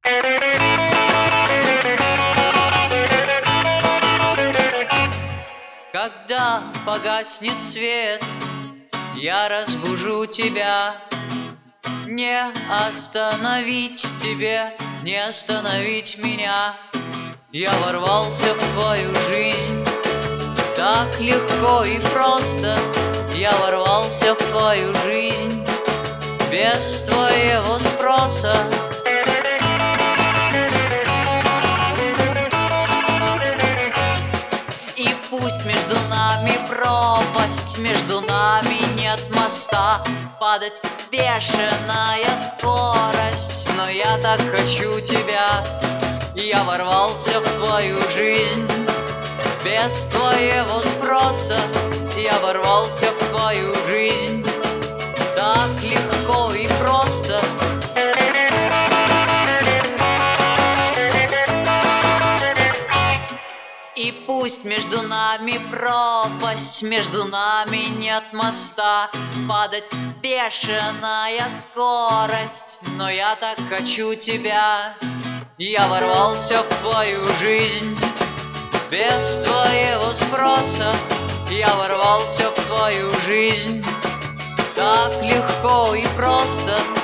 Когда погаснет свет, я разбужу тебя. Не остановить тебе, не остановить меня. Я ворвался в твою жизнь так легко и просто. Я ворвался в твою жизнь без твоего спроса. И пусть между нами пропасть, между нами нет моста, падать бешеная скорость, но я так хочу тебя. Я ворвался в твою жизнь без твоего спроса. Я ворвался в твою жизнь так легко и просто. И пусть между нами пропасть, между нами нет моста, падать бешеная скорость, но я так хочу тебя. Я ворвался в твою жизнь без твоего спроса. Я ворвался в твою жизнь так легко и просто.